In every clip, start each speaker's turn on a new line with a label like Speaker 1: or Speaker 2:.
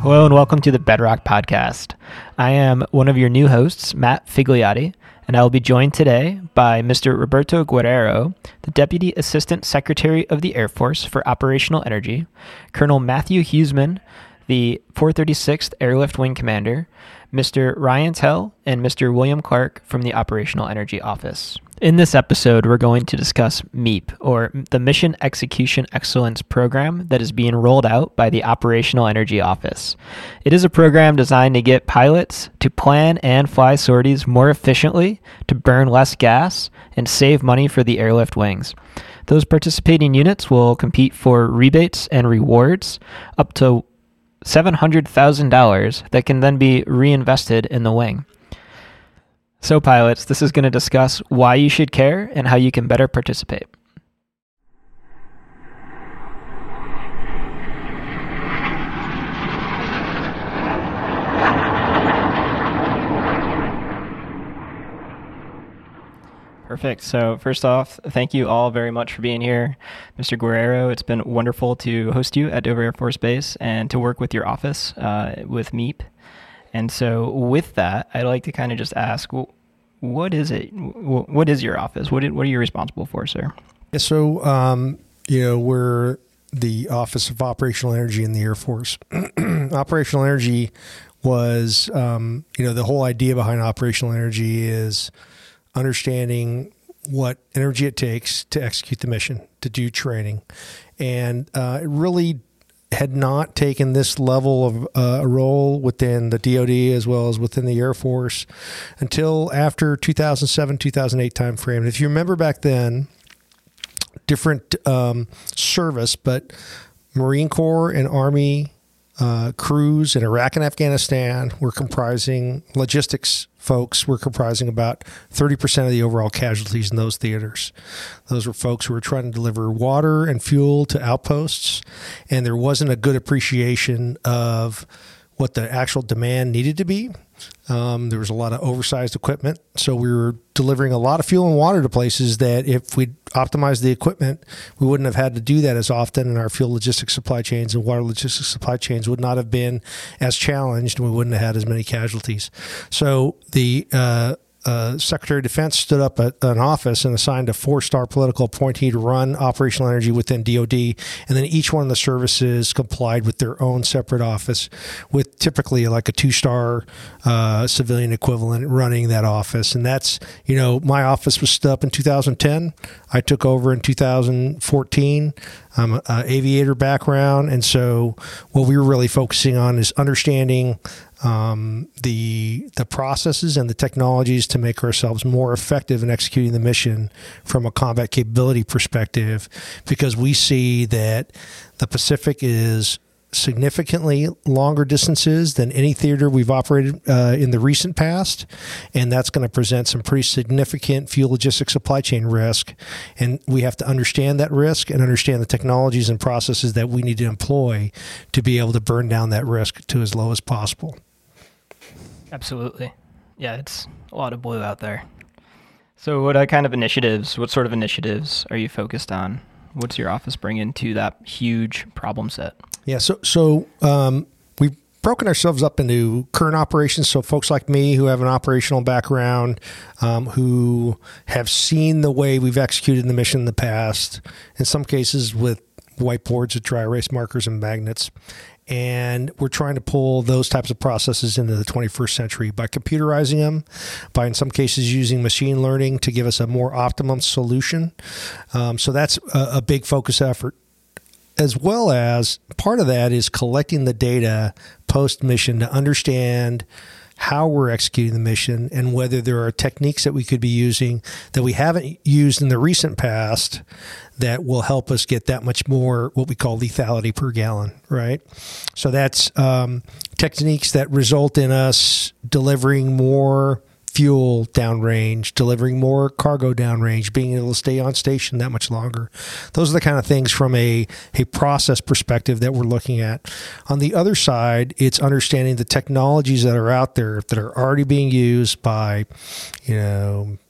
Speaker 1: Hello and welcome to the Bedrock Podcast. I am one of your new hosts, Matt Figliotti, and I will be joined today by Mr. Roberto Guerrero, the Deputy Assistant Secretary of the Air Force for Operational Energy, Colonel Matthew Huseman, the 436th Airlift Wing Commander, Mr. Ryan Tell, and Mr. William Clark from the Operational Energy Office. In this episode, we're going to discuss MEEP, or the Mission Execution Excellence Program that is being rolled out by the Operational Energy Office. It is a program designed to get pilots to plan and fly sorties more efficiently, to burn less gas, and save money for the airlift wings. Those participating units will compete for rebates and rewards up to $700,000 that can then be reinvested in the wing. So pilots, this is going to discuss why you should care and how you can better participate. Perfect. So first off, thank you all very much for being here. Mr. Guerrero, it's been wonderful to host you at Dover Air Force Base and to work with your office with MEEP. And so with that, I'd like to kind of just ask, what is it? What is your office? What are you responsible for, sir?
Speaker 2: Yeah, so, we're the Office of Operational Energy in the Air Force. Operational Energy was, the whole idea behind Operational Energy is understanding what energy it takes to execute the mission, to do training. And it really had not taken this level of a role within the DoD as well as within the Air Force until after 2007, 2008 timeframe. And if you remember back then, different service, but Marine Corps and Army crews in Iraq and Afghanistan were comprising, logistics folks were comprising about 30% of the overall casualties in those theaters. Those were folks who were trying to deliver water and fuel to outposts, and there wasn't a good appreciation of what the actual demand needed to be. There was a lot of oversized equipment, so we were delivering a lot of fuel and water to places that if we'd optimized the equipment, we wouldn't have had to do that as often, and our fuel logistics supply chains and water logistics supply chains would not have been as challenged, and we wouldn't have had as many casualties. So the Secretary of Defense stood up an office and assigned a 4-star political appointee to run operational energy within DoD, and then each one of the services complied with their own separate office, with typically like a 2-star civilian equivalent running that office. And that's, my office was stood up in 2010. I took over in 2014. I'm an aviator background, and so what we were really focusing on is understanding the processes and the technologies to make ourselves more effective in executing the mission from a combat capability perspective, because we see that the Pacific is significantly longer distances than any theater we've operated in the recent past, and that's going to present some pretty significant fuel logistics supply chain risk, and we have to understand that risk and understand the technologies and processes that we need to employ to be able to burn down that risk to as low as possible.
Speaker 1: Absolutely. Yeah, it's a lot of blue out there. So what sort of initiatives are you focused on? What's your office bringing to that huge problem set?
Speaker 2: Yeah, so we've broken ourselves up into current operations. So folks like me who have an operational background, who have seen the way we've executed the mission in the past, in some cases with whiteboards with dry erase markers and magnets. And we're trying to pull those types of processes into the 21st century by computerizing them, by in some cases using machine learning to give us a more optimum solution. So that's a big focus effort. As well as part of that is collecting the data post-mission to understand how we're executing the mission and whether there are techniques that we could be using that we haven't used in the recent past that will help us get that much more what we call lethality per gallon, right? So that's techniques that result in us delivering more fuel downrange, delivering more cargo downrange, being able to stay on station that much longer. Those are the kind of things from a process perspective that we're looking at. On the other side, it's understanding the technologies that are out there that are already being used by,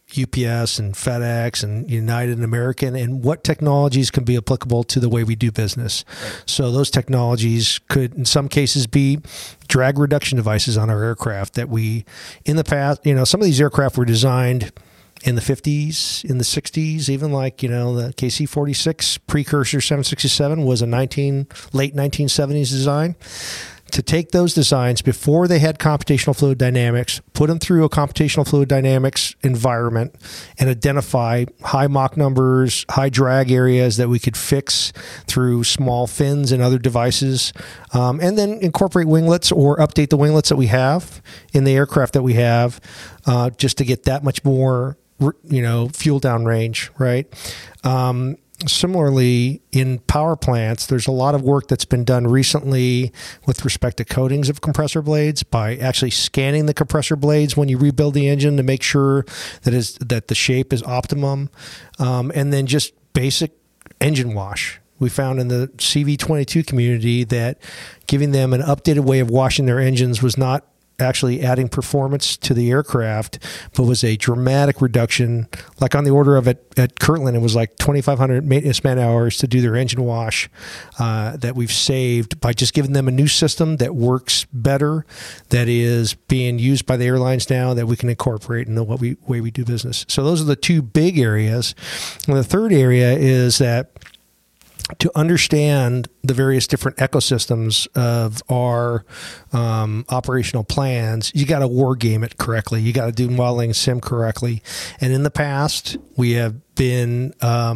Speaker 2: UPS and FedEx and United and American, and what technologies can be applicable to the way we do business. Right. So those technologies could, in some cases, be drag reduction devices on our aircraft that we, in the past, some of these aircraft were designed in the 50s, in the 60s, even like, the KC-46 precursor 767 was a late 1970s design. To take those designs before they had computational fluid dynamics, put them through a computational fluid dynamics environment, and identify high Mach numbers, high drag areas that we could fix through small fins and other devices, and then incorporate winglets or update the winglets that we have in the aircraft that we have, just to get that much more, fuel down range, right? Similarly, in power plants, there's a lot of work that's been done recently with respect to coatings of compressor blades by actually scanning the compressor blades when you rebuild the engine to make sure that the shape is optimum, and then just basic engine wash. We found in the CV22 community that giving them an updated way of washing their engines was not actually adding performance to the aircraft, but was a dramatic reduction, like on the order of at Kirtland, it was like 2,500 maintenance man hours to do their engine wash, that we've saved by just giving them a new system that works better, that is being used by the airlines now, that we can incorporate in the way we do business. So those are the two big areas. And the third area is that to understand the various different ecosystems of our operational plans, you got to war game it correctly. You got to do modeling sim correctly. And in the past, we have been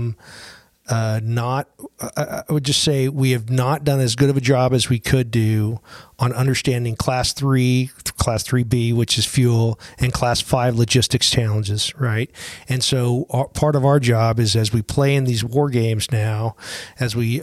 Speaker 2: I would just say we have not done as good of a job as we could do on understanding Class 3, Class 3B, which is fuel, and Class 5 logistics challenges, right? And so part of our job is, as we play in these war games now, as we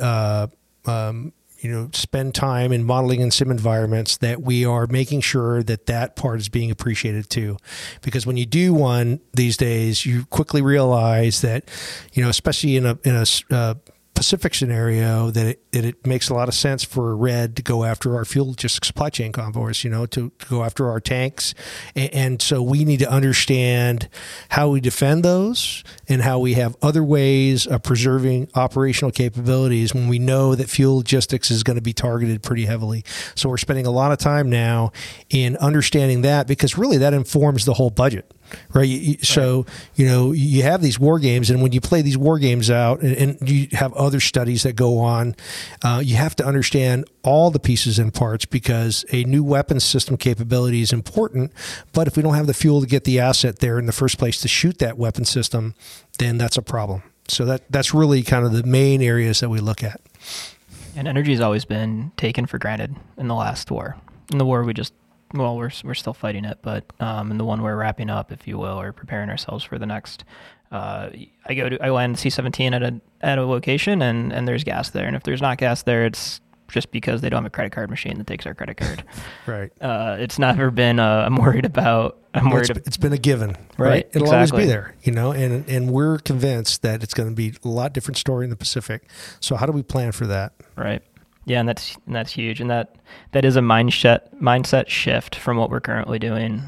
Speaker 2: spend time in modeling and sim environments, that we are making sure that part is being appreciated too. Because when you do one these days, you quickly realize that, especially in a Pacific scenario, that it makes a lot of sense for Red to go after our fuel logistics supply chain convoys, to go after our tanks. And so we need to understand how we defend those and how we have other ways of preserving operational capabilities when we know that fuel logistics is going to be targeted pretty heavily. So we're spending a lot of time now in understanding that, because really that informs the whole budget. Right. So, you have these war games, and when you play these war games out and you have other studies that go on, you have to understand all the pieces and parts, because a new weapons system capability is important. But if we don't have the fuel to get the asset there in the first place to shoot that weapon system, then that's a problem. So that's really kind of the main areas that we look at.
Speaker 1: And energy has always been taken for granted in the last war. In the war, we're still fighting it, but in the one we're wrapping up, if you will, or preparing ourselves for the next, I land C-17 at a location, and there's gas there, and if there's not gas there, it's just because they don't have a credit card machine that takes our credit card.
Speaker 2: Right.
Speaker 1: It's never been I'm worried about.
Speaker 2: It's been a given, right? It'll
Speaker 1: exactly.
Speaker 2: always be there, and we're convinced that it's going to be a lot different story in the Pacific. So how do we plan for that?
Speaker 1: Right. Yeah, and that's huge, and that is a mindset shift from what we're currently doing.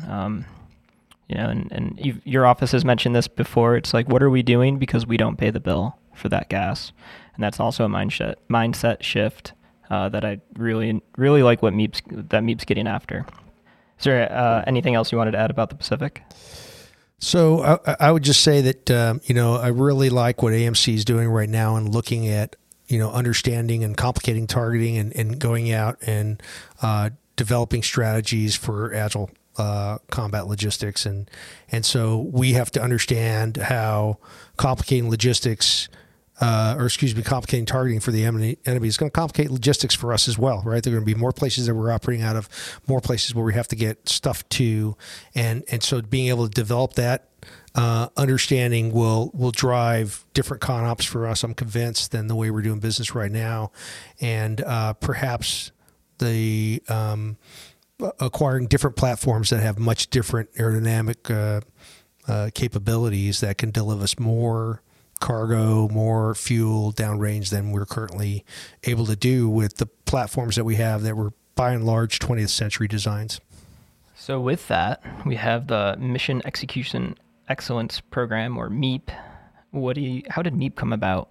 Speaker 1: And your office has mentioned this before. It's like, what are we doing because we don't pay the bill for that gas? And that's also a mindset shift that I really, really like what MEEP's getting after. Is there anything else you wanted to add about the Pacific?
Speaker 2: So I would just say that I really like what AMC is doing right now and looking at understanding and complicating targeting and going out and developing strategies for agile combat logistics. And so we have to understand how complicating complicating targeting for the enemy is going to complicate logistics for us as well, right? There are going to be more places that we're operating out of, more places where we have to get stuff to. And so being able to develop that understanding will drive different con ops for us, I'm convinced, than the way we're doing business right now. And perhaps the acquiring different platforms that have much different aerodynamic capabilities that can deliver us more cargo, more fuel downrange than we're currently able to do with the platforms that we have that were by and large 20th century designs.
Speaker 1: So with that, we have the mission execution Excellence Program, or MEEP. How did MEEP come about?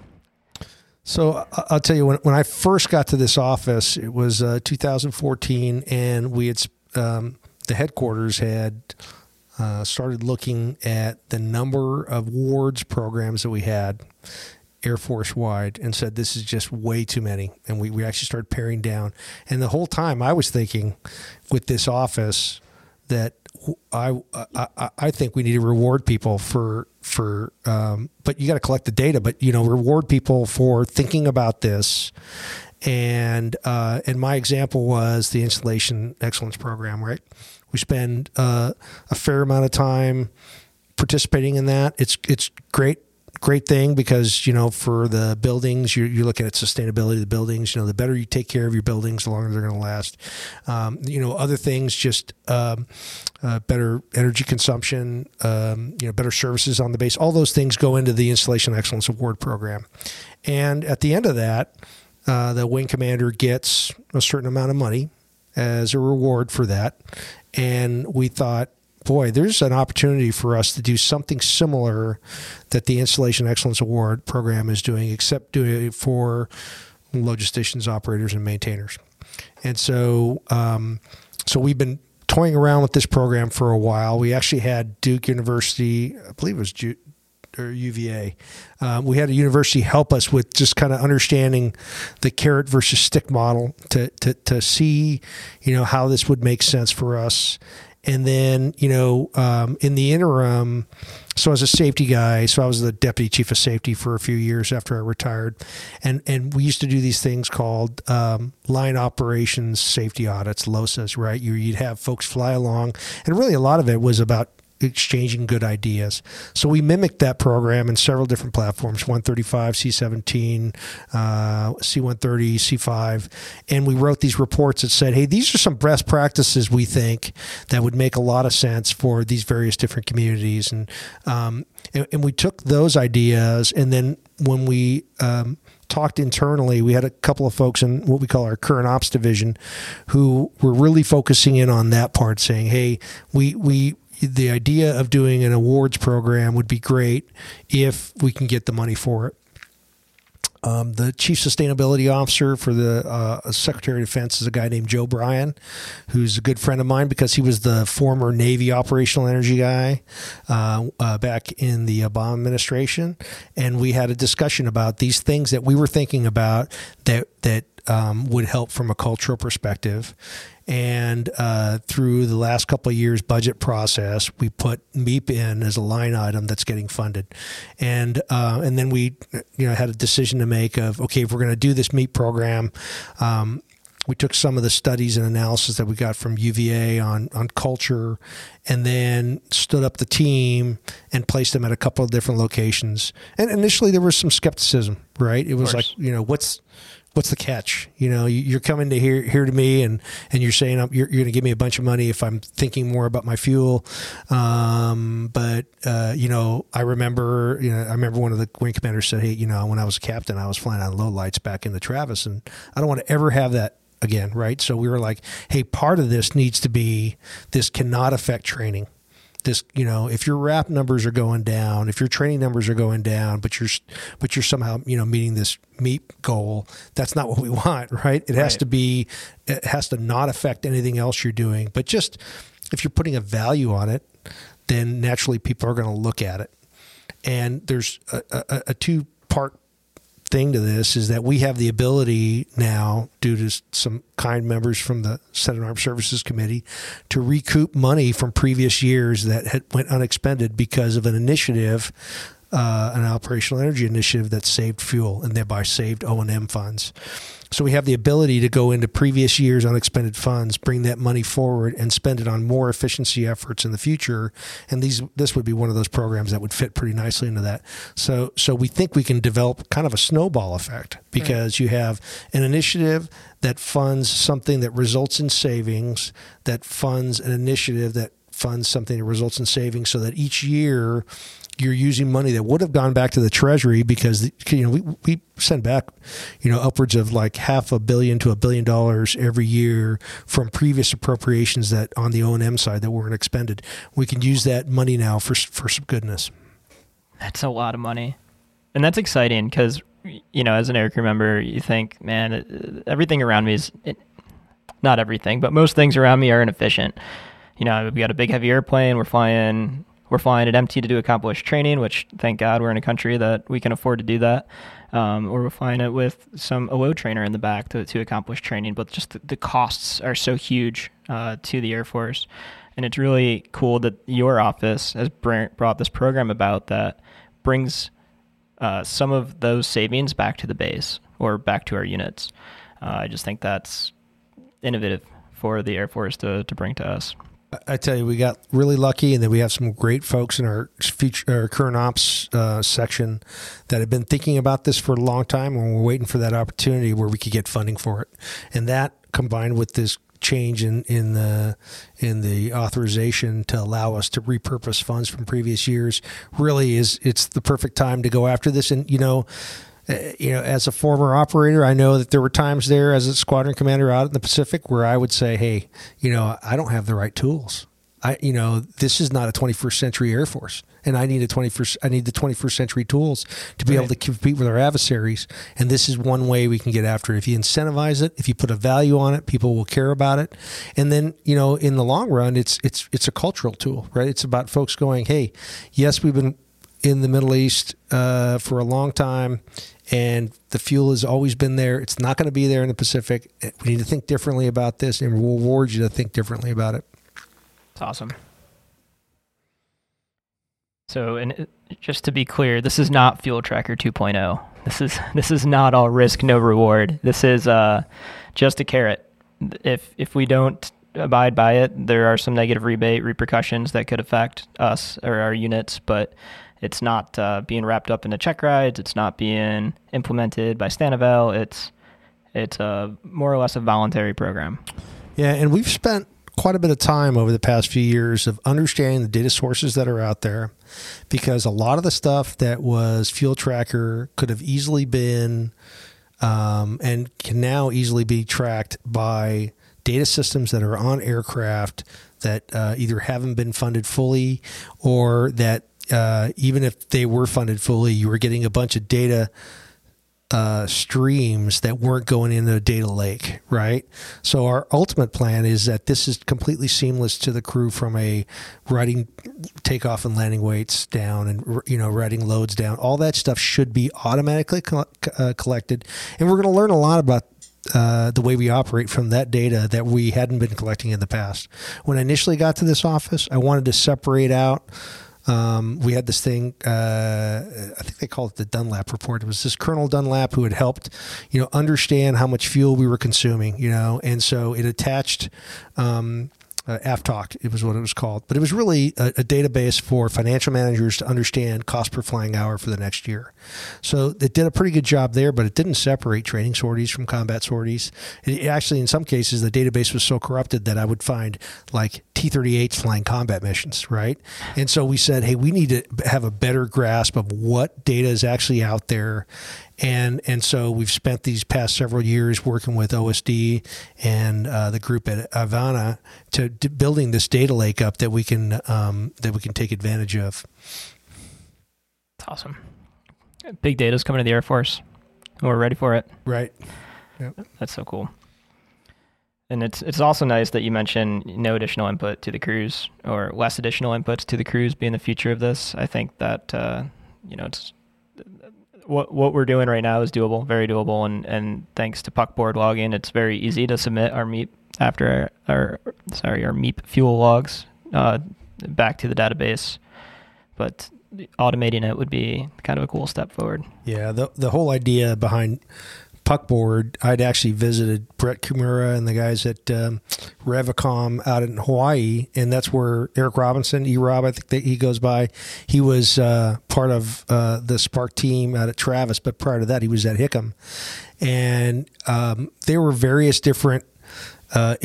Speaker 2: So I'll tell you, when I first got to this office, it was 2014, and we had the headquarters had started looking at the number of wards programs that we had Air Force wide, and said this is just way too many, and we actually started paring down. And the whole time I was thinking with this office that I think we need to reward people for but you got to collect the data, but reward people for thinking about this. And my example was the Installation Excellence Program, right? We spend a fair amount of time participating in that. It's great thing because, for the buildings, you're looking at sustainability of the buildings. The better you take care of your buildings, the longer they're going to last. Other things, just better energy consumption, better services on the base. All those things go into the Installation Excellence Award Program. And at the end of that, the wing commander gets a certain amount of money as a reward for that. And we thought, boy, there's an opportunity for us to do something similar that the Installation Excellence Award Program is doing, except doing it for logisticians, operators, and maintainers. And so we've been toying around with this program for a while. We actually had Duke University, I believe it was UVA. We had a university help us with just kind of understanding the carrot versus stick model to see, how this would make sense for us. And then, in the interim, so as a safety guy, so I was the deputy chief of safety for a few years after I retired. And we used to do these things called line operations safety audits, LOSAs, right? You'd have folks fly along. And really a lot of it was about exchanging good ideas. So we mimicked that program in several different platforms, 135, C-17, C-130, C-5, and we wrote these reports that said, hey, these are some best practices we think that would make a lot of sense for these various different communities. And we took those ideas, and then when we talked internally, we had a couple of folks in what we call our current ops division who were really focusing in on that part, saying, hey, the idea of doing an awards program would be great if we can get the money for it. The chief sustainability officer for the Secretary of Defense is a guy named Joe Bryan, who's a good friend of mine because he was the former Navy operational energy guy back in the Obama administration. And we had a discussion about these things that we were thinking about that would help from a cultural perspective. And through the last couple of years budget process, we put MEEP in as a line item that's getting funded. And then we had a decision to make of, okay, if we're going to do this MEEP program, we took some of the studies and analysis that we got from UVA on culture, and then stood up the team and placed them at a couple of different locations. And initially there was some skepticism, right? It was like, what's the catch? You're coming to here to me, and you're saying you're going to give me a bunch of money if I'm thinking more about my fuel. But I remember one of the wing commanders said, hey, when I was a captain, I was flying on low lights back in the Travis, and I don't want to ever have that again, right? So we were like, hey, part of this needs to be, this cannot affect training. This, if your RAP numbers are going down, if your training numbers are going down, but you're somehow, meeting this MEEP goal, that's not what we want, right? It has to not affect anything else you're doing. But just if you're putting a value on it, then naturally people are going to look at it. And there's a two-part thing to this, is that we have the ability now, due to some kind members from the Senate Armed Services Committee, to recoup money from previous years that had went unexpended because of an initiative, an operational energy initiative that saved fuel and thereby saved O&M funds. So we have the ability to go into previous years' unexpended funds, bring that money forward, and spend it on more efficiency efforts in the future. And this would be one of those programs that would fit pretty nicely into that. So we think we can develop kind of a snowball effect, because you have an initiative that funds something that results in savings, that funds an initiative that funds something that results in savings, so that each year you're using money that would have gone back to the Treasury because we send back upwards of like $500 million to $1 billion every year from previous appropriations that on the O&M side that weren't expended. We can use that money now for some goodness.
Speaker 1: That's a lot of money, and that's exciting because as an air crew member, you think, man, everything around me is not everything, but most things around me are inefficient. We got a big heavy airplane. We're flying it empty to do accomplished training, which thank God we're in a country that we can afford to do that. Or we're flying it with some OO trainer in the back to accomplish training. But just the costs are so huge to the Air Force. And it's really cool that your office has brought this program about that brings some of those savings back to the base or back to our units. I just think that's innovative for the Air Force to bring to us.
Speaker 2: I tell you, we got really lucky, and then we have some great folks in our current ops section that have been thinking about this for a long time, and we're waiting for that opportunity where we could get funding for it. And that, combined with this change in the authorization to allow us to repurpose funds from previous years, really it's the perfect time to go after this. And as a former operator, I know that there were times there as a squadron commander out in the Pacific where I would say, hey, I don't have the right tools. This is not a 21st century Air Force, and I need the 21st century tools to be able to compete with our adversaries. And this is one way we can get after it. If you incentivize it, if you put a value on it, people will care about it. And then, in the long run, it's a cultural tool, right? It's about folks going, hey, yes, we've been in the Middle East for a long time, and the fuel has always been there. It's not going to be there in the Pacific. We need to think differently about this, and we'll reward you to think differently about it.
Speaker 1: It's awesome. So, and just to be clear, this is not Fuel Tracker 2.0. This is not all risk, no reward. This is just a carrot. If we don't abide by it, there are some negative rebate repercussions that could affect us or our units, but it's not being wrapped up into check rides. It's not being implemented by Stanavel. It's more or less a voluntary program.
Speaker 2: Yeah, and we've spent quite a bit of time over the past few years of understanding the data sources that are out there, because a lot of the stuff that was Fuel Tracker could have easily been and can now easily be tracked by data systems that are on aircraft that either haven't been funded fully, or that even if they were funded fully, you were getting a bunch of data streams that weren't going into a data lake, right? So our ultimate plan is that this is completely seamless to the crew, from a writing takeoff and landing weights down, and writing loads down. All that stuff should be automatically collected, and we're going to learn a lot about the way we operate from that data that we hadn't been collecting in the past. When I initially got to this office, I wanted to separate out. We had this thing, I think they called it the Dunlap report. It was this Colonel Dunlap who had helped, understand how much fuel we were consuming, and so it attached AFTOC, it was what it was called. But it was really a database for financial managers to understand cost per flying hour for the next year. So it did a pretty good job there, but it didn't separate training sorties from combat sorties. It actually, in some cases, the database was so corrupted that I would find like T-38s flying combat missions, right? And so we said, hey, we need to have a better grasp of what data is actually out there. And so we've spent these past several years working with OSD and the group at Avana to building this data lake up that we can take advantage of.
Speaker 1: That's awesome. Big data is coming to the Air Force. We're ready for it.
Speaker 2: Right. Yep.
Speaker 1: That's so cool. And it's also nice that you mentioned no additional input to the crews, or less additional inputs to the crews being the future of this. I think that it's what we're doing right now is doable, very doable, and thanks to puckboard logging, it's very easy to submit our MEP after our MEP fuel logs back to the database. But automating it would be kind of a cool step forward.
Speaker 2: Yeah, the whole idea behind puckboard, I'd actually visited Brett Kumura and the guys at Revicom out in Hawaii, and that's where Eric Robinson, E-Rob, I think that he goes by. He was part of the Spark team out at Travis, but prior to that, he was at Hickam. And there were various different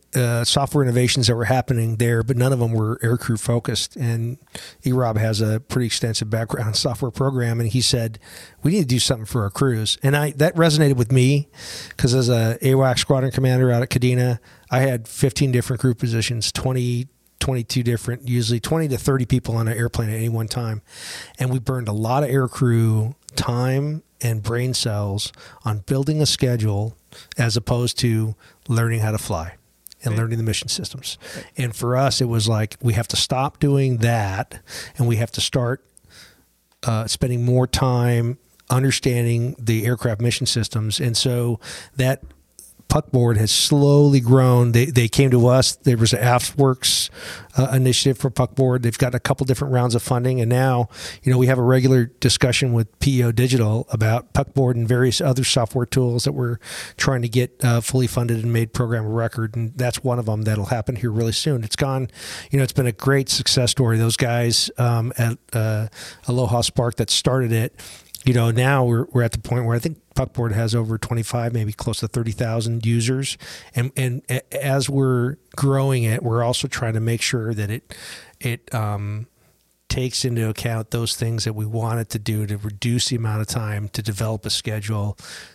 Speaker 2: software innovations that were happening there, but none of them were aircrew focused. And E-Rob has a pretty extensive background in software program, and he said, we need to do something for our crews. And that resonated with me because as a AWAC squadron commander out at Kadena, I had 15 different crew positions, 22 different, usually 20 to 30 people on an airplane at any one time. And we burned a lot of aircrew time and brain cells on building a schedule as opposed to learning how to fly and learning the mission systems. And for us, it was like, we have to stop doing that and we have to start spending more time understanding the aircraft mission systems. And so that Puck board has slowly grown. They came to us. There was an AFWorks initiative for Puck board. They've got a couple different rounds of funding, and now we have a regular discussion with PEO Digital about Puck board and various other software tools that we're trying to get fully funded and made program of record. And that's one of them that'll happen here really soon. It's gone. It's been a great success story. Those guys at Aloha Spark that started it. Now we're at the point where I think Puckboard has over 25, maybe close to 30,000 users. And as we're growing it, we're also trying to make sure that it takes into account those things that we want it to do to reduce the amount of time to develop a schedule.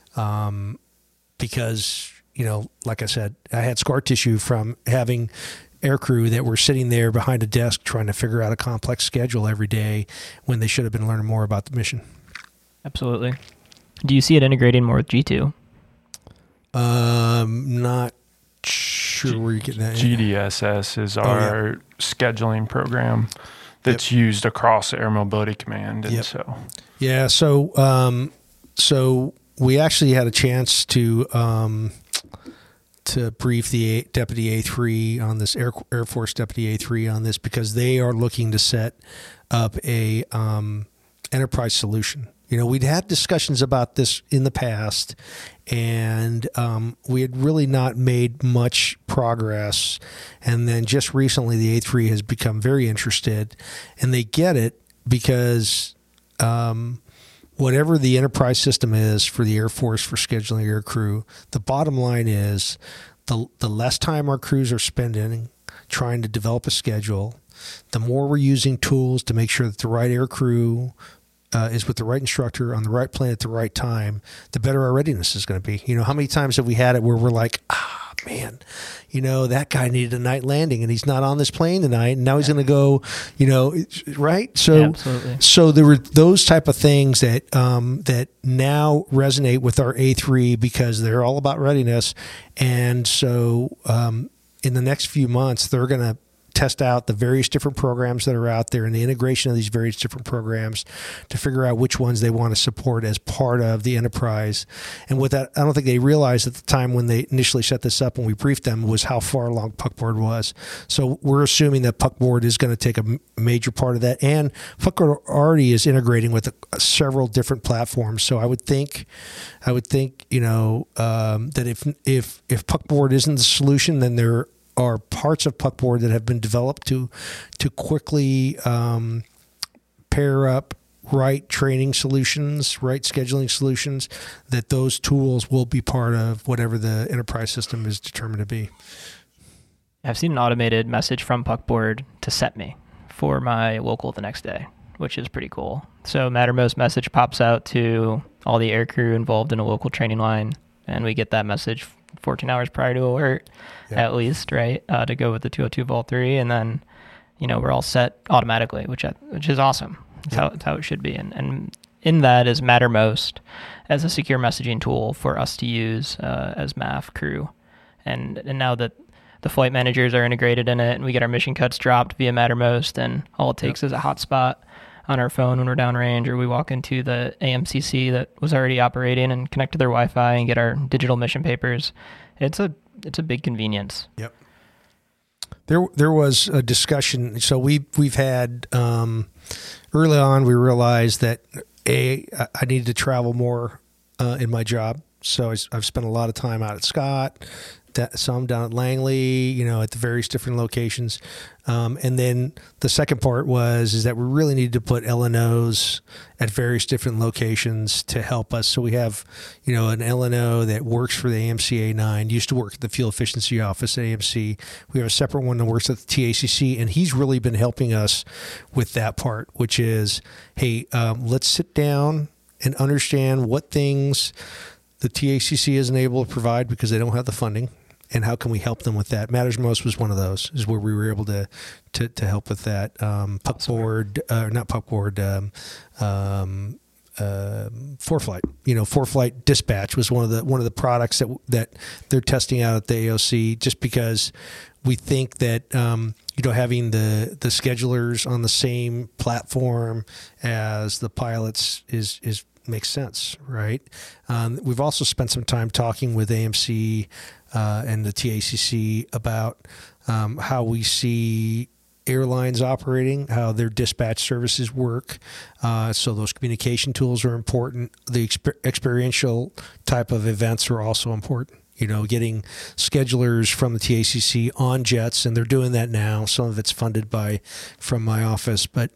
Speaker 2: Because, like I said, I had scar tissue from having aircrew that were sitting there behind a desk trying to figure out a complex schedule every day when they should have been learning more about the mission.
Speaker 1: Absolutely. Do you see it integrating more with G2?
Speaker 2: Not sure where you're getting that.
Speaker 3: GDSS is our scheduling program that's used across Air Mobility Command. And
Speaker 2: so we actually had a chance to brief the Deputy A3 on this, Air Force Deputy A3 on this, because they are looking to set up a enterprise solution. We'd had discussions about this in the past, and we had really not made much progress. And then just recently, the A3 has become very interested, and they get it because whatever the enterprise system is for the Air Force for scheduling air crew, the bottom line is the less time our crews are spending trying to develop a schedule, the more we're using tools to make sure that the right air crew is with the right instructor on the right plane at the right time, the better our readiness is going to be. How many times have we had it where we're like, man, that guy needed a night landing and he's not on this plane tonight, and now he's going to go, right? So,
Speaker 1: absolutely.
Speaker 2: So there were those type of things that that now resonate with our A3 because they're all about readiness. And so in the next few months, they're going to test out the various different programs that are out there and the integration of these various different programs to figure out which ones they want to support as part of the enterprise. And with that, I don't think they realized at the time when they initially set this up, when we briefed them, was how far along Puckboard was. So we're assuming that Puckboard is going to take a major part of that. And Puckboard already is integrating with several different platforms. So I would think, that if Puckboard isn't the solution, then there are parts of Puckboard that have been developed to quickly pair up right training solutions, right scheduling solutions, that those tools will be part of whatever the enterprise system is determined to be.
Speaker 1: I've seen an automated message from Puckboard to set me for my local the next day, which is pretty cool. So Mattermost message pops out to all the aircrew involved in a local training line, and we get that message 14 hours prior to alert, at least, right? To go with the 202 Vol 3, and then, we're all set automatically, which is awesome. That's how it should be. And in that is Mattermost as a secure messaging tool for us to use as MAF crew. And now that the flight managers are integrated in it, and we get our mission cuts dropped via Mattermost, and all it takes is a hotspot on our phone when we're downrange, or we walk into the AMCC that was already operating and connect to their Wi-Fi and get our digital mission papers. It's a big convenience.
Speaker 2: Yep. There was a discussion. So we've had early on, we realized that I needed to travel more in my job. So I've spent a lot of time out at Scott, some down at Langley, at the various different locations. And then the second part is that we really needed to put LNOs at various different locations to help us. So we have, an LNO that works for the AMC A9, used to work at the Fuel Efficiency Office at AMC. We have a separate one that works at the TACC, and he's really been helping us with that part, which is, hey, let's sit down and understand what things the TACC isn't able to provide because they don't have the funding, and how can we help them with that? Matters Most was one of those, is where we were able to help with that. ForeFlight. 4Flight Dispatch was one of the products that they're testing out at the AOC, just because we think that having the schedulers on the same platform as the pilots is makes sense, right? We've also spent some time talking with AMC and the TACC about how we see airlines operating, how their dispatch services work. So those communication tools are important. The experiential type of events are also important. Getting schedulers from the TACC on jets, and they're doing that now. Some of it's funded from my office, but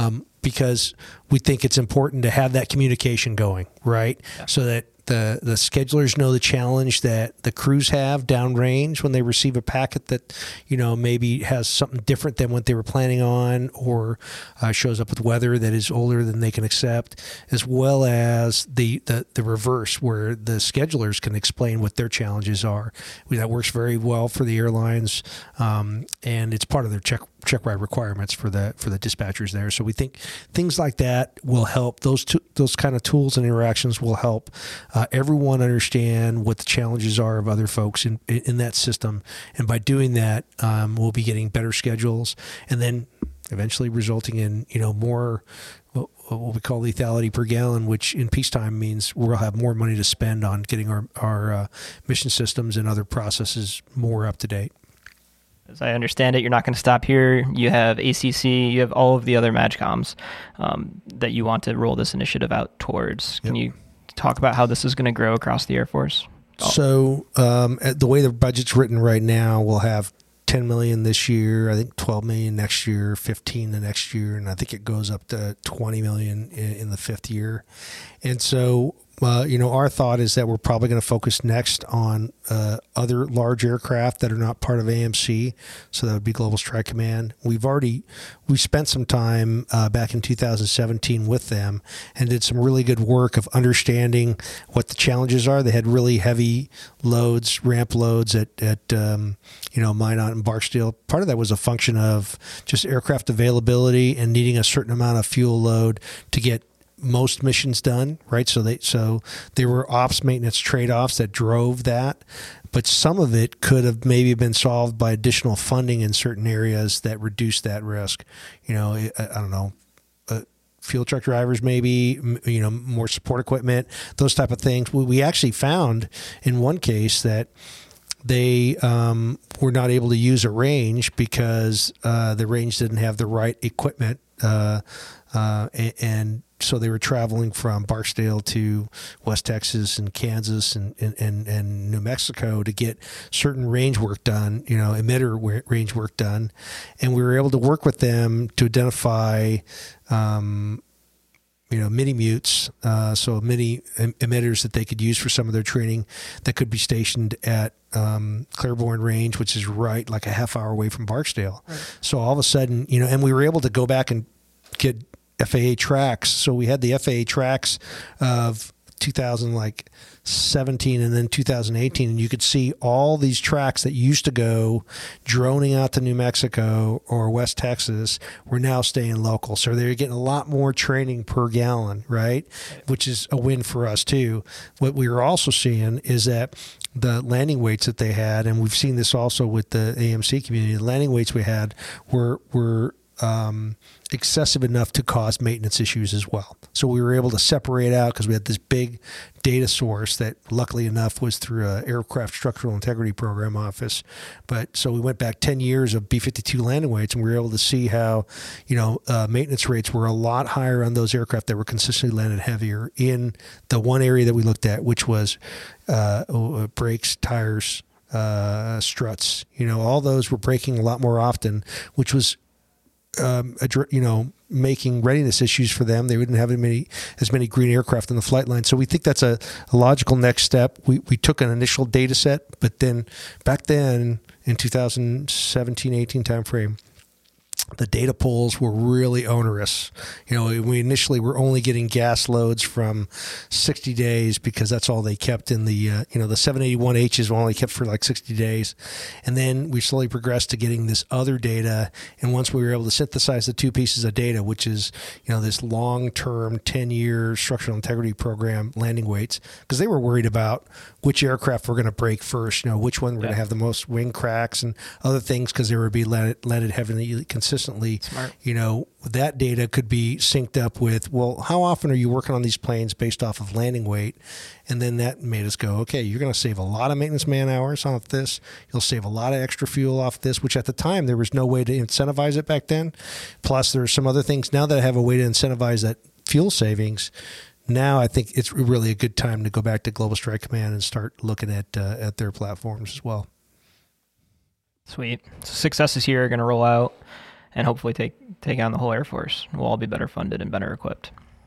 Speaker 2: because we think it's important to have that communication going, right? Yeah. So that the schedulers know the challenge that the crews have downrange when they receive a packet that, maybe has something different than what they were planning on, or shows up with weather that is older than they can accept, as well as the reverse, where the schedulers can explain what their challenges are. That works very well for the airlines, and it's part of their check ride requirements for the dispatchers there. So we think things like that will help. Those kind of tools and interactions will help everyone understand what the challenges are of other folks in that system. And by doing that, we'll be getting better schedules, and then eventually resulting in more what we call lethality per gallon, which in peacetime means we'll have more money to spend on getting our mission systems and other processes more up to date.
Speaker 1: As I understand it, you're not going to stop here. You have ACC, you have all of the other MAJCOMs that you want to roll this initiative out towards. Can you talk about how this is going to grow across the Air Force?
Speaker 2: So the way the budget's written right now, we'll have $10 million this year, I think $12 million next year, $15 million the next year, and I think it goes up to $20 million in the fifth year. And so our thought is that we're probably going to focus next on other large aircraft that are not part of AMC. So that would be Global Strike Command. We spent some time back in 2017 with them and did some really good work of understanding what the challenges are. They had really heavy loads, ramp loads at Minot and Barksdale. Part of that was a function of just aircraft availability and needing a certain amount of fuel load to get most missions done, right? So there were ops maintenance trade-offs that drove that, but some of it could have maybe been solved by additional funding in certain areas that reduced that risk. I don't know, fuel truck drivers maybe, more support equipment, those type of things. We actually found in one case that they were not able to use a range because the range didn't have the right equipment, and so they were traveling from Barksdale to West Texas and Kansas and New Mexico to get certain range work done, emitter range work done. And we were able to work with them to identify, mini mutes, so mini emitters that they could use for some of their training that could be stationed at Claiborne Range, which is right like a half hour away from Barksdale. Right. So all of a sudden, and we were able to go back and get FAA tracks. So we had the FAA tracks of 2017 and then 2018, and you could see all these tracks that used to go droning out to New Mexico or West Texas were now staying local. So they're getting a lot more training per gallon, right? Which is a win for us too. What we were also seeing is that the landing weights that they had, and we've seen this also with the AMC community, the landing weights we had were excessive enough to cause maintenance issues as well. So we were able to separate out because we had this big data source that luckily enough was through an aircraft structural integrity program office. But so we went back 10 years of B-52 landing weights, and we were able to see how, maintenance rates were a lot higher on those aircraft that were consistently landed heavier in the one area that we looked at, which was brakes, tires, struts. All those were breaking a lot more often, which was, making readiness issues for them. They wouldn't have as many green aircraft in the flight line. So we think that's a logical next step. We took an initial data set, but then back then in 2017-18 timeframe, the data pools were really onerous. We initially were only getting gas loads from 60 days because that's all they kept in the 781Hs were only kept for like 60 days. And then we slowly progressed to getting this other data. And once we were able to synthesize the two pieces of data, which is, this long-term 10-year structural integrity program landing weights, because they were worried about which aircraft were going to break first, which one were going to have the most wing cracks and other things, because they would be leaded heavily consistently.
Speaker 1: Smart.
Speaker 2: That data could be synced up with, well, how often are you working on these planes based off of landing weight? And then that made us go, okay, you're going to save a lot of maintenance man hours off this. You'll save a lot of extra fuel off this, which at the time there was no way to incentivize it back then. Plus there's some other things now that I have a way to incentivize that fuel savings. Now I think it's really a good time to go back to Global Strike Command and start looking at their platforms as well.
Speaker 1: Sweet. So successes here are going to roll out and hopefully take on the whole Air Force. We'll all be better funded and better equipped.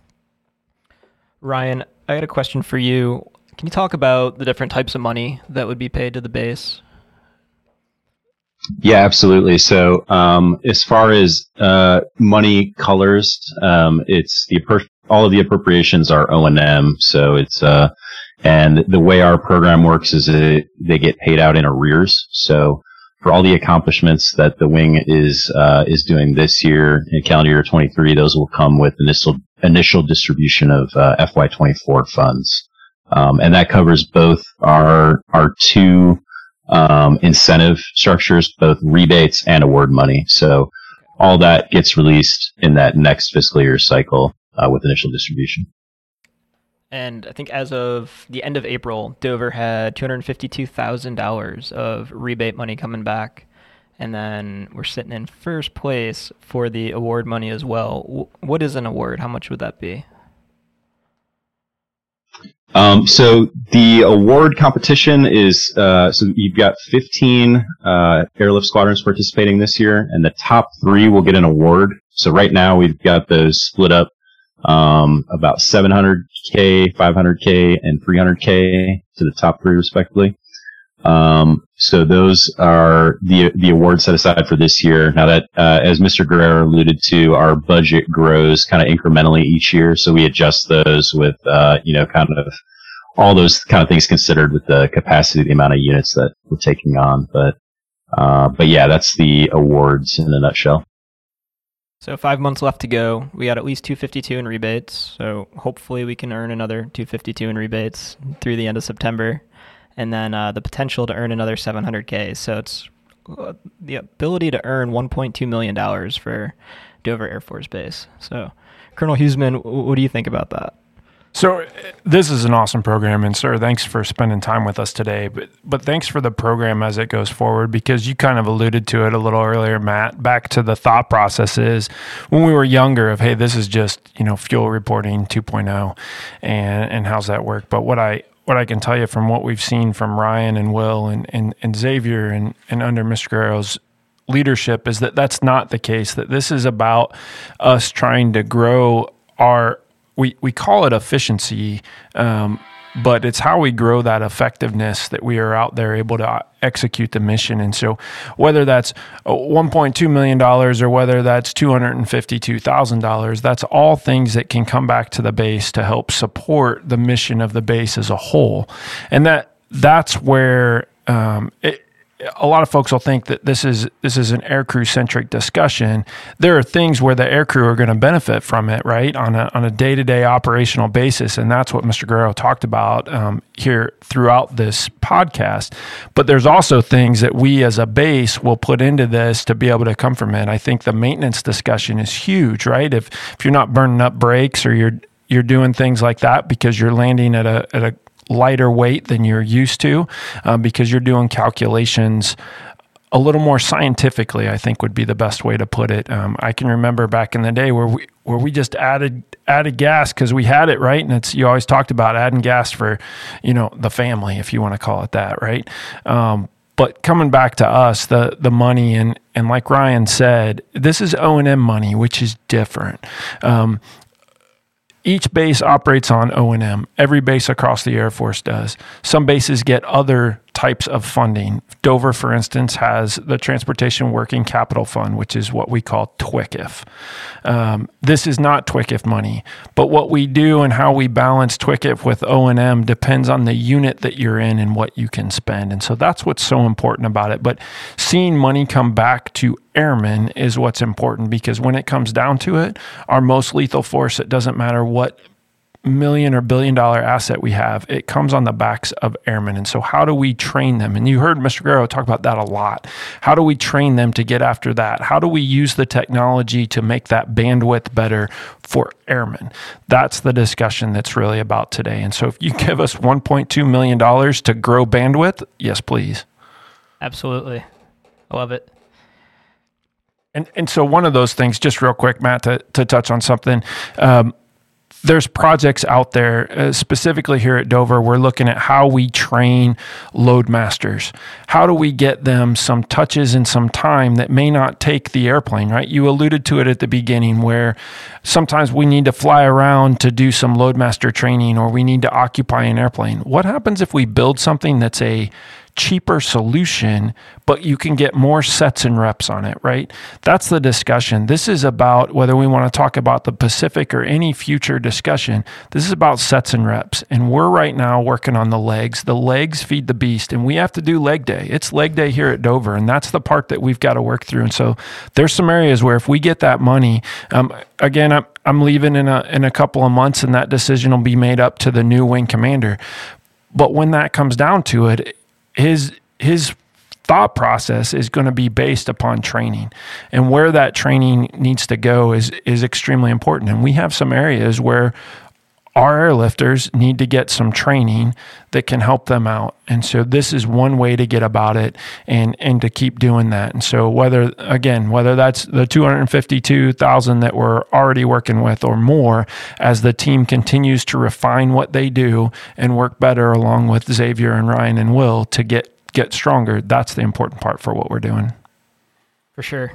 Speaker 1: Ryan, I got a question for you. Can you talk about the different types of money that would be paid to the base?
Speaker 4: Yeah, absolutely. So as far as money colors, it's all of the appropriations are O&M. So it's and the way our program works is they get paid out in arrears. So for all the accomplishments that the wing is doing this year in calendar year 23, those will come with initial distribution of FY24 funds, and that covers both our two incentive structures, both rebates and award money. So all that gets released in that next fiscal year cycle with initial distribution.
Speaker 1: And I think as of the end of April, Dover had $252,000 of rebate money coming back. And then we're sitting in first place for the award money as well. What is an award? How much would that be?
Speaker 4: So the award competition is, so you've got 15 airlift squadrons participating this year, and the top 3 will get an award. So right now we've got those split up about 700K, 500K, and 300K to the top 3 respectively. So those are the awards set aside for this year. Now that, as Mr. Guerrero alluded to, our budget grows kind of incrementally each year, so we adjust those with, kind of all those kind of things considered with the capacity, the amount of units that we're taking on. But yeah, that's the awards in a nutshell.
Speaker 1: So 5 months left to go. We got at least 252 in rebates. So hopefully we can earn another 252 in rebates through the end of September. And then the potential to earn another 700K. So it's the ability to earn $1.2 million for Dover Air Force Base. So Colonel Huseman, what do you think about that?
Speaker 3: So this is an awesome program, and sir, thanks for spending time with us today. But thanks for the program as it goes forward, because you kind of alluded to it a little earlier, Matt. Back to the thought processes when we were younger of, hey, this is just fuel reporting 2.0, and how's that work? But what I can tell you from what we've seen from Ryan and Will and Xavier and under Mr. Guerrero's leadership is that that's not the case. That this is about us trying to grow our. We call it efficiency, but it's how we grow that effectiveness that we are out there able to execute the mission. And so whether that's $1.2 million or whether that's $252,000, that's all things that can come back to the base to help support the mission of the base as a whole. And that's where a lot of folks will think that this is an aircrew centric discussion. There are things where the aircrew are going to benefit from it, right, on a day-to-day operational basis, and that's what Mr. Guerrero talked about here throughout this podcast. But there's also things that we as a base will put into this to be able to come from it. I think the maintenance discussion is huge, right? If you're not burning up brakes or you're doing things like that because you're landing at a lighter weight than you're used to, because you're doing calculations a little more scientifically, I think would be the best way to put it. I can remember back in the day where we just added gas because we had it, right? And you always talked about adding gas for, the family, if you want to call it that, right? But coming back to us, the money, and like Ryan said, this is O&M money, which is different. Each base operates on O&M. Every base across the Air Force does. Some bases get other types of funding. Dover, for instance, has the Transportation Working Capital Fund, which is what we call TWICF. This is not TWICF money, but what we do and how we balance TWICF with O&M depends on the unit that you're in and what you can spend. And so that's what's so important about it. But seeing money come back to airmen is what's important, because when it comes down to it, our most lethal force, it doesn't matter what million or billion dollar asset we have, it comes on the backs of airmen. And so how do we train them? And you heard Mr. Guerrero talk about that a lot. How do we train them to get after that? How do we use the technology to make that bandwidth better for airmen? That's the discussion that's really about today. And so if you give us $1.2 million to grow bandwidth, yes, please.
Speaker 1: Absolutely. I love it.
Speaker 3: And so one of those things, just real quick, Matt, to touch on something, there's projects out there, specifically here at Dover, we're looking at how we train load masters. How do we get them some touches and some time that may not take the airplane, right? You alluded to it at the beginning, where sometimes we need to fly around to do some load master training, or we need to occupy an airplane. What happens if we build something that's a cheaper solution, but you can get more sets and reps on it, right? That's the discussion. This is about, whether we want to talk about the Pacific or any future discussion, this is about sets and reps. And we're right now working on the legs. The legs feed the beast, and we have to do leg day. It's leg day here at Dover, and that's the part that we've got to work through. And so there's some areas where if we get that money, again, I'm leaving in a couple of months, and that decision will be made up to the new wing commander. But when that comes down to it, his thought process is going to be based upon training, and where that training needs to go is extremely important. And we have some areas where our airlifters need to get some training that can help them out. And so this is one way to get about it and to keep doing that. And so whether that's the 252,000 that we're already working with or more, as the team continues to refine what they do and work better along with Xavier and Ryan and Will to get stronger, that's the important part for what we're doing.
Speaker 1: For sure.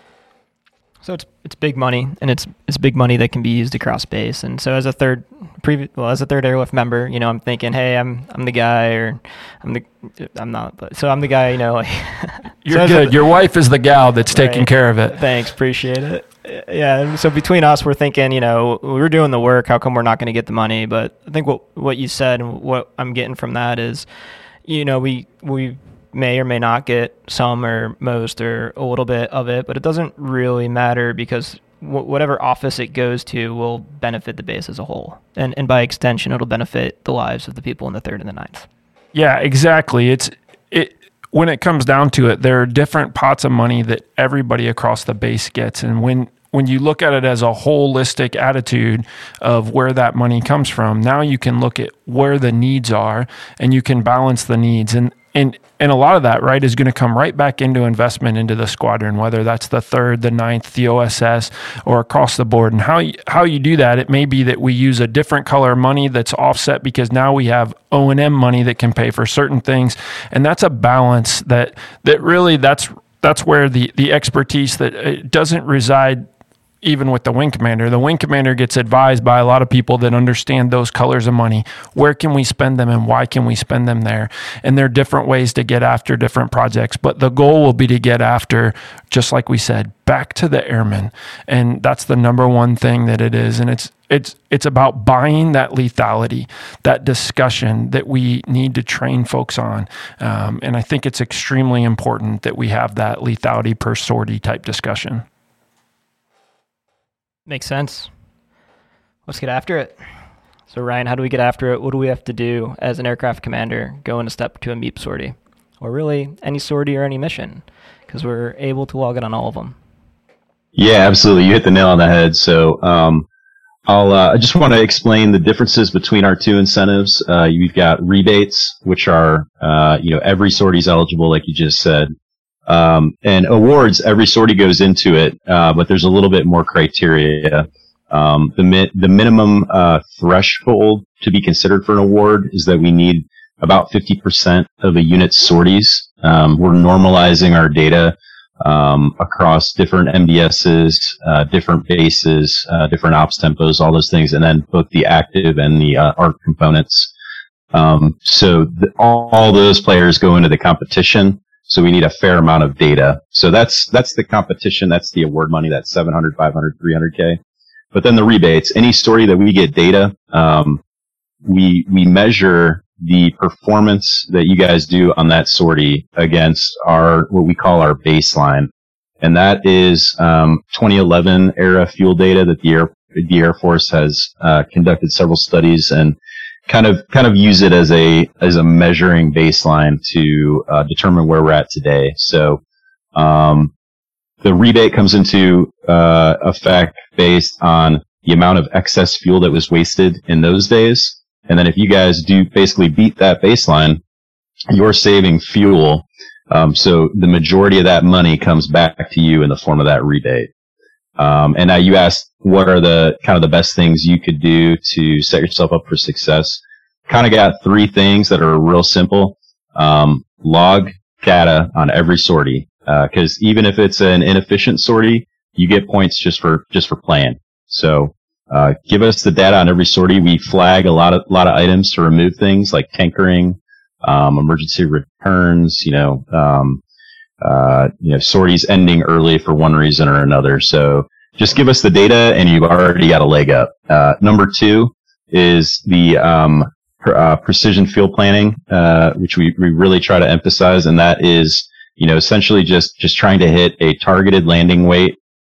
Speaker 1: So it's big money, and it's big money that can be used across base. And so as a third airlift member, I'm thinking, hey, I'm the guy, or I'm not, but so I'm the guy, like
Speaker 3: you're so good. Your wife is the gal that's taking care of it.
Speaker 1: Thanks, appreciate it. Yeah. So between us, we're thinking, we're doing the work. How come we're not going to get the money? But I think what you said and what I'm getting from that is, we may or may not get some or most or a little bit of it, but it doesn't really matter, because whatever office it goes to will benefit the base as a whole. And by extension, it'll benefit the lives of the people in the 3rd and the 9th.
Speaker 3: Yeah, exactly. When it comes down to it, there are different pots of money that everybody across the base gets. And when you look at it as a holistic attitude of where that money comes from, now you can look at where the needs are, and you can balance the needs. And a lot of that, right, is going to come right back into investment into the squadron, whether that's the 3rd, the 9th, the OSS, or across the board. And how you do that, it may be that we use a different color of money that's offset, because now we have O&M money that can pay for certain things. And that's a balance that really, that's where the expertise that it doesn't reside even with the wing commander. The wing commander gets advised by a lot of people that understand those colors of money. Where can we spend them, and why can we spend them there? And there are different ways to get after different projects, but the goal will be to get after, just like we said, back to the airmen. And that's the number one thing that it is. And it's about buying that lethality, that discussion that we need to train folks on. And I think it's extremely important that we have that lethality per sortie type discussion.
Speaker 1: Makes sense. Let's get after it. So Ryan, how do we get after it? What do we have to do as an aircraft commander going a step to a MEEP sortie? Or really any sortie or any mission? Because we're able to log in on all of them.
Speaker 4: Yeah, absolutely. You hit the nail on the head. So I just want to explain the differences between our two incentives. You've got rebates, which are, every sortie is eligible, like you just said. And awards, every sortie goes into it, but there's a little bit more criteria. The minimum threshold to be considered for an award is that we need about 50% of a unit's sorties We're normalizing our data across different MDSs, different bases, different ops tempos, all those things, and then both the active and the ARC components. All those players go into the competition. So we need a fair amount of data. So that's the competition. That's the award money. That's 700, 500, 300K. But then the rebates, any story that we get data, we measure the performance that you guys do on that sortie against what we call our baseline. And that is 2011 era fuel data that the Air Force has conducted several studies and kind of use it as a measuring baseline to determine where we're at today. So the rebate comes into effect based on the amount of excess fuel that was wasted in those days. And then if you guys do basically beat that baseline, you're saving fuel. So the majority of that money comes back to you in the form of that rebate. And now you asked, what are the kind of the best things you could do to set yourself up for success? Kind of got three things that are real simple. Log data on every sortie. Cause even if it's an inefficient sortie, you get points just for playing. So, give us the data on every sortie. We flag a lot of items to remove things like tankering, emergency returns, sorties ending early for one reason or another. So just give us the data and you've already got a leg up. Number two is the, precision fuel planning, which we really try to emphasize. And that is, essentially just trying to hit a targeted landing weight,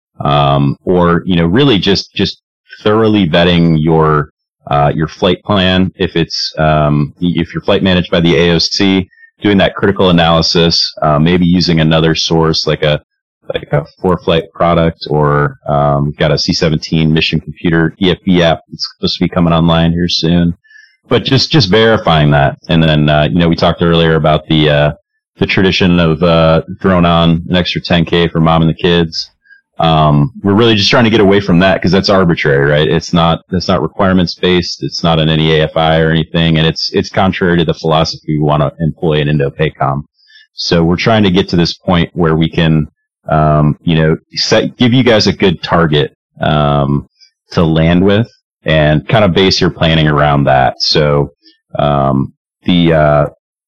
Speaker 4: or, really just thoroughly vetting your flight plan. If you're flight managed by the AOC, doing that critical analysis, maybe using another source like a ForeFlight product or, got a C-17 mission computer EFB app that's supposed to be coming online here soon. But just verifying that. And then, we talked earlier about the tradition of, throwing on an extra 10K for mom and the kids. We're really just trying to get away from that because that's arbitrary, right? That's not requirements based. It's not in any AFI or anything. And it's contrary to the philosophy we want to employ in Indo-PACOM. So we're trying to get to this point where we can, give you guys a good target, to land with and kind of base your planning around that. So, the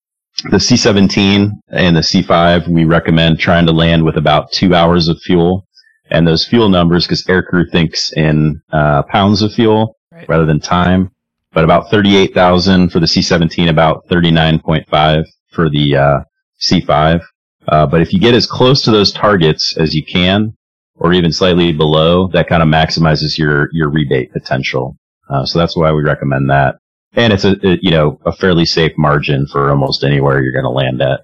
Speaker 4: C-17 and the C-5, we recommend trying to land with about 2 hours of fuel. And those fuel numbers, because aircrew thinks in pounds of fuel rather than time, but about 38,000 for the C-17, about 39.5 for the C-5. But if you get as close to those targets as you can, or even slightly below, that kind of maximizes your rebate potential. So that's why we recommend that. And it's a fairly safe margin for almost anywhere you're going to land at.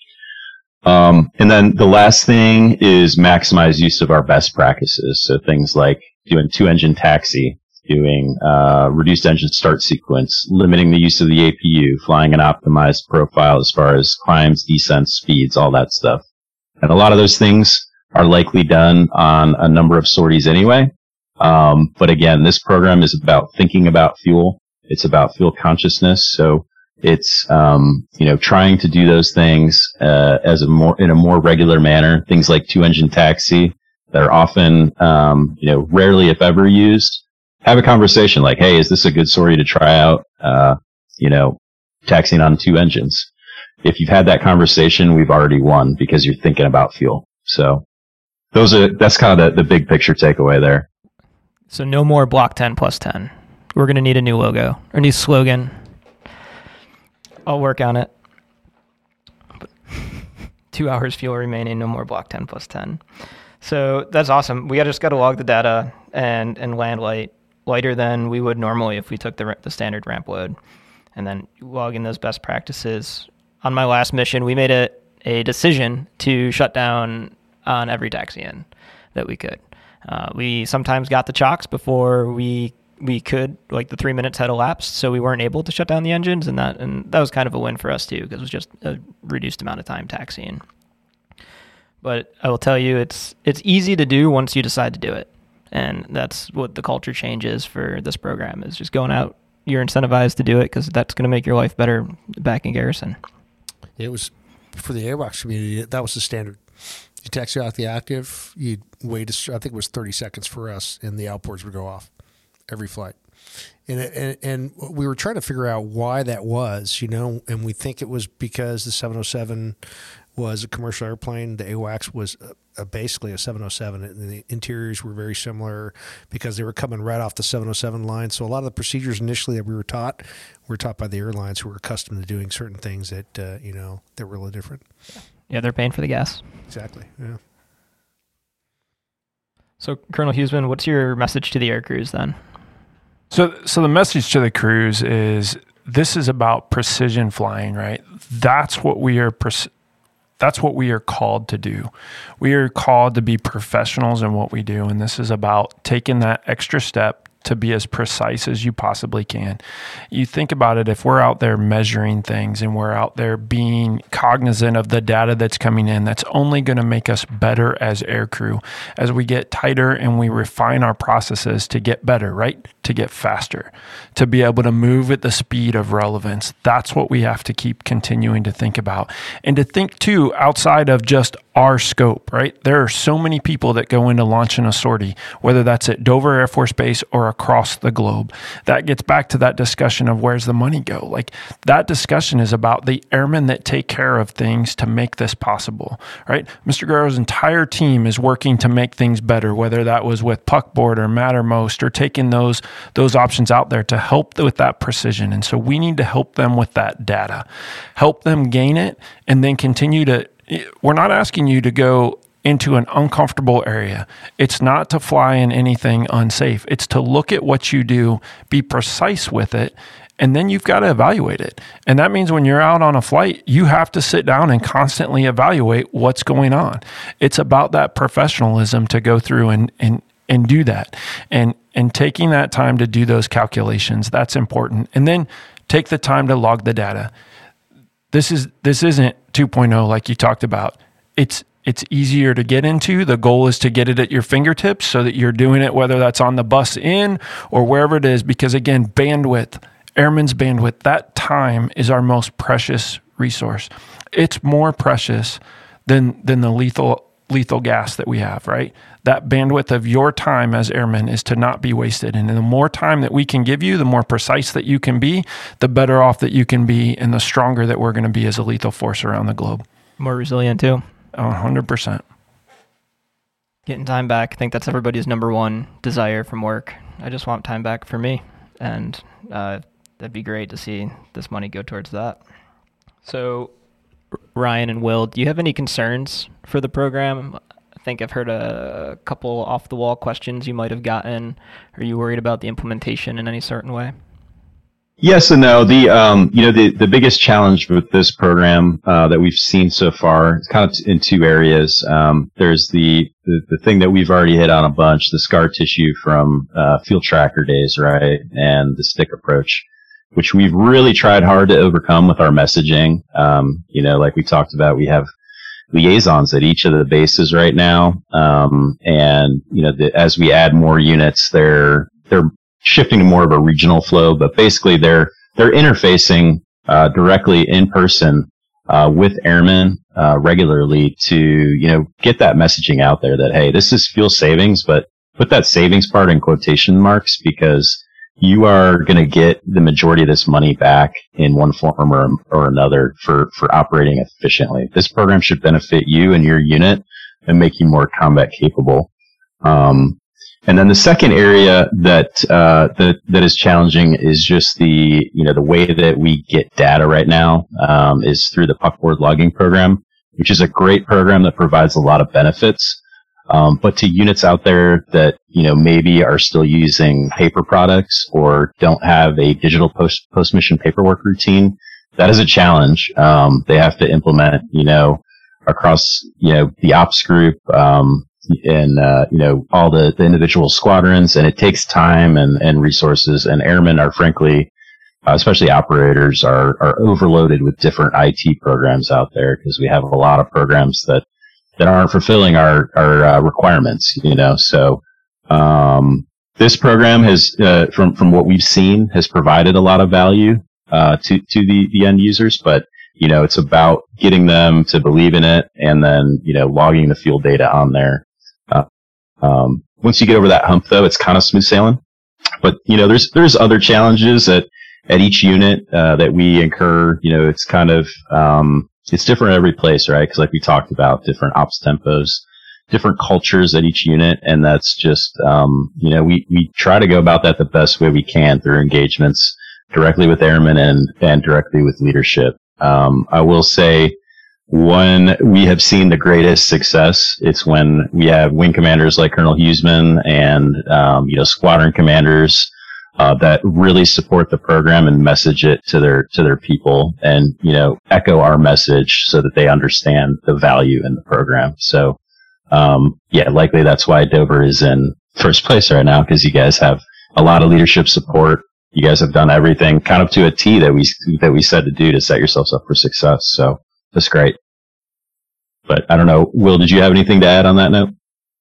Speaker 4: And then the last thing is maximize use of our best practices. So things like doing 2-engine taxi, doing reduced engine start sequence, limiting the use of the APU, flying an optimized profile as far as climbs, descents, speeds, all that stuff. And a lot of those things are likely done on a number of sorties anyway. But again, this program is about thinking about fuel. It's about fuel consciousness. So it's, trying to do those things, in a more regular manner. Things like 2-engine taxi that are often, rarely if ever used. Have a conversation like, hey, is this a good sortie to try out, taxiing on 2 engines? If you've had that conversation, we've already won because you're thinking about fuel. So that's kind of the big picture takeaway there.
Speaker 1: So no more Block 10 plus 10. We're going to need a new logo or new slogan. I'll work on it. 2 hours fuel remaining, no more Block 10 plus 10. So that's awesome. We just got to log the data and land lighter than we would normally if we took the standard ramp load. And then log in those best practices. On my last mission, we made a decision to shut down on every taxi in that we could. We sometimes got the chocks before we could, like the 3 minutes had elapsed, so we weren't able to shut down the engines, and that was kind of a win for us too, because it was just a reduced amount of time taxiing. But I will tell you, it's easy to do once you decide to do it, and that's what the culture change is for this program, is just going out. You're incentivized to do it because that's going to make your life better back in garrison.
Speaker 2: It was for the AWACS community, that was the standard. You taxi out the active, you'd wait, I think it was 30 seconds for us, and the outboards would go off every flight. And we were trying to figure out why that was, and we think it was because the 707 was a commercial airplane. The AWACS was basically a 707, and the interiors were very similar because they were coming right off the 707 line. So a lot of the procedures initially that we were taught by the airlines who were accustomed to doing certain things that, that were a little different.
Speaker 1: Yeah, they're paying for the gas.
Speaker 2: Exactly, yeah.
Speaker 1: So, Colonel Huseman, what's your message to the air crews then?
Speaker 3: So the message to the crews is this is about precision flying, right? That's what we are called to do. We are called to be professionals in what we do, and this is about taking that extra step to be as precise as you possibly can. You think about it, if we're out there measuring things and we're out there being cognizant of the data that's coming in, that's only going to make us better as aircrew as we get tighter and we refine our processes to get better, right? To get faster, to be able to move at the speed of relevance. That's what we have to keep continuing to think about. And to think too, outside of just our scope, right? There are so many people that go into launching a sortie, whether that's at Dover Air Force Base or across the globe. That gets back to that discussion of where's the money go? Like that discussion is about the airmen that take care of things to make this possible, right? Mr. Guerrero's entire team is working to make things better, whether that was with Puckboard or Mattermost or taking those options out there to help with that precision. And so we need to help them with that data, help them gain it, and then continue to. We're not asking you to go into an uncomfortable area. It's not to fly in anything unsafe. It's to look at what you do, be precise with it, and then you've got to evaluate it. And that means when you're out on a flight, you have to sit down and constantly evaluate what's going on. It's about that professionalism to go through and do that. And taking that time to do those calculations, that's important. And then take the time to log the data. This isn't 2.0 like you talked about. It's easier to get into. The goal is to get it at your fingertips so that you're doing it, whether that's on the bus in or wherever it is, because again, bandwidth, airman's bandwidth, that time is our most precious resource. It's more precious than the lethal gas that we have, right? That bandwidth of your time as airmen is to not be wasted. And the more time that we can give you, the more precise that you can be, the better off that you can be, and the stronger that we're going to be as a lethal force around the globe.
Speaker 1: More resilient too.
Speaker 3: 100%.
Speaker 1: Getting time back. I think that's everybody's number one desire from work. I just want time back for me. And that'd be great to see this money go towards that. So, Ryan and Will, do you have any concerns for the program? I think I've heard a couple off-the-wall questions you might have gotten. Are you worried about the implementation in any certain way?
Speaker 4: Yes and no. The biggest challenge with this program that we've seen so far is kind of in two areas. There's the thing that we've already hit on a bunch, the scar tissue from field tracker days, right, and the stick approach, which we've really tried hard to overcome with our messaging. Like we talked about, we have liaisons at each of the bases right now, and as we add more units, they're shifting to more of a regional flow, but basically they're interfacing directly in person with airmen regularly to get that messaging out there that, hey, this is fuel savings, but put that savings part in quotation marks, because you are going to get the majority of this money back in one form or another for operating efficiently. This program should benefit you and your unit and make you more combat capable. And then the second area that is challenging is just the way that we get data right now is through the Puckboard logging program, which is a great program that provides a lot of benefits. But to units out there that maybe are still using paper products or don't have a digital post-mission paperwork routine, that is a challenge. They have to implement across the ops group and all the individual squadrons, and it takes time and resources, and airmen are frankly, especially operators, are overloaded with different IT programs out there, because we have a lot of programs that aren't fulfilling our requirements. So this program has from what we've seen has provided a lot of value to the end users, but it's about getting them to believe in it and then, logging the fuel data on there. Once you get over that hump, though, it's kind of smooth sailing. But, there's other challenges at each unit, that we incur. It's kind of, it's different at every place, right? Because like we talked about, different ops tempos, different cultures at each unit. And that's just, we try to go about that the best way we can through engagements directly with airmen and directly with leadership. I will say, when we have seen the greatest success, it's when we have wing commanders like Colonel Huseman and, squadron commanders, that really support the program and message it to their people and, echo our message so that they understand the value in the program. So, likely that's why Dover is in first place right now, because you guys have a lot of leadership support. You guys have done everything kind of to a T that we said to do to set yourselves up for success. So that's great. But I don't know, Will, did you have anything to add on that note?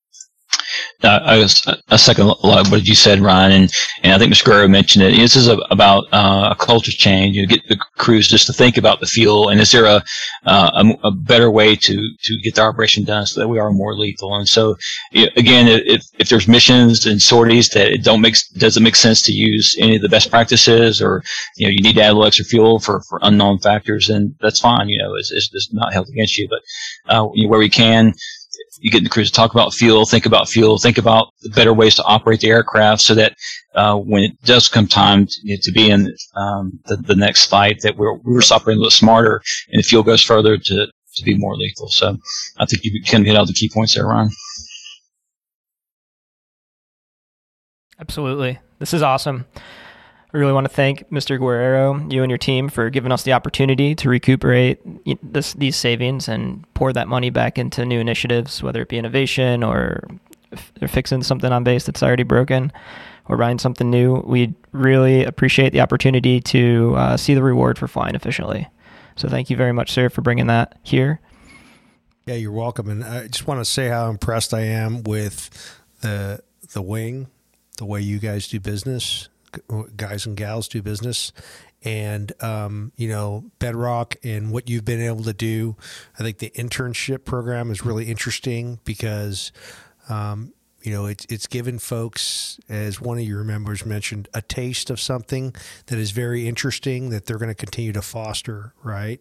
Speaker 5: I second a lot of what you said, Ryan, and I think Mr. Guerrero mentioned it. This is about a culture change. Get the crews just to think about the fuel, and is there a better way to get the operation done so that we are more lethal? And so, again, if there's missions and sorties that it doesn't make sense to use any of the best practices, or you need to add a little extra fuel for unknown factors, then that's fine. It's not held against you, but where we can. You get the crews to talk about fuel, think about the better ways to operate the aircraft so that when it does come time to be in the next fight, that we're operating a little smarter and the fuel goes further to be more lethal. So I think you can hit all the key points there, Ryan.
Speaker 1: Absolutely. This is awesome. I really want to thank Mr. Guerrero, you and your team, for giving us the opportunity to recuperate these savings and pour that money back into new initiatives, whether it be innovation or they're fixing something on base that's already broken or buying something new. We really appreciate the opportunity to see the reward for flying efficiently. So thank you very much, sir, for bringing that here.
Speaker 2: Yeah, you're welcome. And I just want to say how impressed I am with the wing, the way you guys do business. Guys and gals do business, and Bedrock and what you've been able to do. I think the internship program is really interesting because it's given folks, as one of your members mentioned, a taste of something that is very interesting that they're going to continue to foster, right?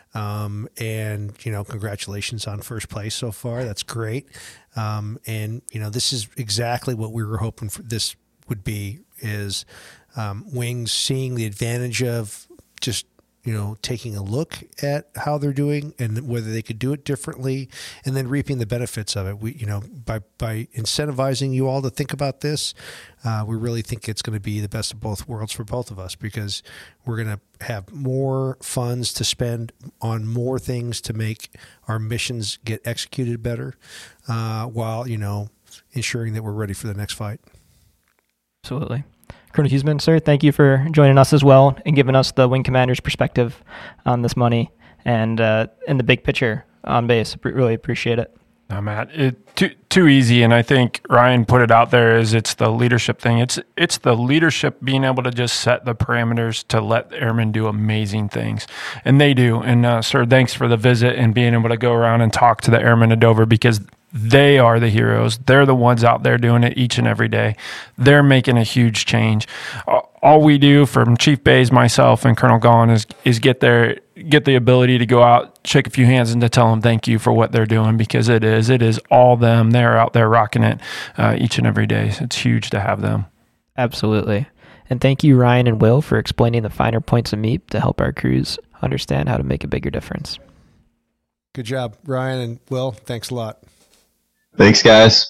Speaker 2: And congratulations on first place so far. That's great. And this is exactly what we were hoping for. This would be is wings seeing the advantage of just taking a look at how they're doing and whether they could do it differently, and then reaping the benefits of it. We by incentivizing you all to think about this, we really think it's going to be the best of both worlds for both of us, because we're going to have more funds to spend on more things to make our missions get executed better, while ensuring that we're ready for the next fight.
Speaker 1: Absolutely. Colonel Huseman, sir, thank you for joining us as well and giving us the wing commander's perspective on this money and the big picture on base. Really appreciate it.
Speaker 3: No, Matt, too easy, and I think Ryan put it out there. It's the leadership thing. It's the leadership being able to just set the parameters to let the airmen do amazing things, and they do. And sir, thanks for the visit and being able to go around and talk to the airmen of Dover, because they are the heroes. They're the ones out there doing it each and every day. They're making a huge change. All we do from Chief Bays, myself, and Colonel Gaughan is get the ability to go out, shake a few hands, and to tell them thank you for what they're doing, because it is all them. They're out there rocking it each and every day. So it's huge to have them.
Speaker 1: Absolutely. And thank you, Ryan and Will, for explaining the finer points of MEAP to help our crews understand how to make a bigger difference.
Speaker 2: Good job, Ryan and Will. Thanks a lot.
Speaker 4: Thanks, guys.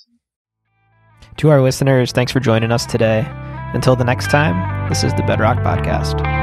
Speaker 1: To our listeners, thanks for joining us today. Until the next time, this is the Bedrock Podcast.